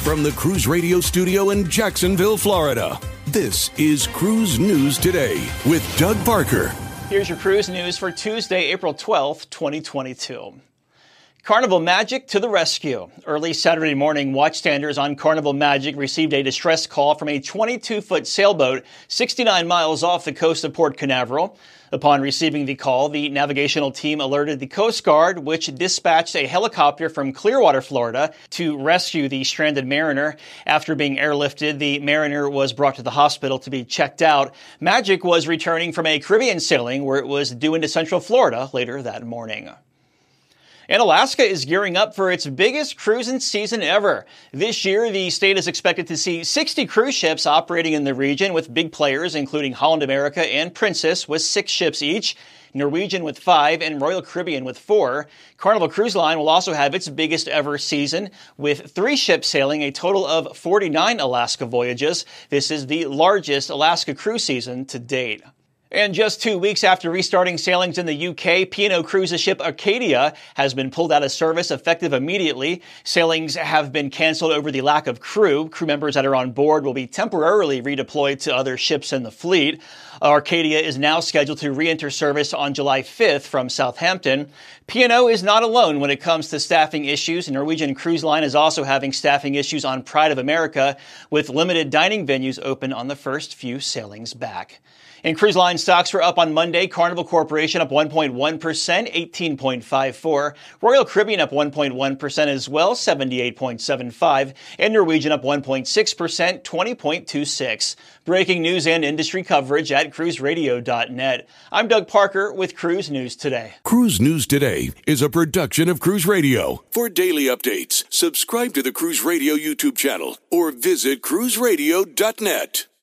From the Cruise Radio studio in Jacksonville, Florida, this is Cruise News Today with Doug Parker. Here's your cruise news for Tuesday, April 12th, 2022. Carnival Magic to the rescue. Early Saturday morning, watchstanders on Carnival Magic received a distress call from a 22-foot sailboat 69 miles off the coast of Port Canaveral. Upon receiving the call, the navigational team alerted the Coast Guard, which dispatched a helicopter from Clearwater, Florida, to rescue the stranded mariner. After being airlifted, the mariner was brought to the hospital to be checked out. Magic was returning from a Caribbean sailing where it was due into Central Florida later that morning. And Alaska is gearing up for its biggest cruising season ever. This year, the state is expected to see 60 cruise ships operating in the region, with big players including Holland America and Princess with 6 ships each, Norwegian with 5, and Royal Caribbean with 4. Carnival Cruise Line will also have its biggest ever season, with 3 ships sailing a total of 49 Alaska voyages. This is the largest Alaska cruise season to date. And just 2 weeks after restarting sailings in the UK, P&O Cruises ship Arcadia has been pulled out of service effective immediately. Sailings have been canceled over the lack of crew. Crew members that are on board will be temporarily redeployed to other ships in the fleet. Arcadia is now scheduled to re-enter service on July 5th from Southampton. P&O is not alone when it comes to staffing issues. Norwegian Cruise Line is also having staffing issues on Pride of America, with limited dining venues open on the first few sailings back. And cruise line stocks were up on Monday. Carnival Corporation up 1.1%, 18.54. Royal Caribbean up 1.1% as well, 78.75. And Norwegian up 1.6%, 20.26. Breaking news and industry coverage at cruiseradio.net. I'm Doug Parker with Cruise News Today. Cruise News Today is a production of Cruise Radio. For daily updates, subscribe to the Cruise Radio YouTube channel or visit cruiseradio.net.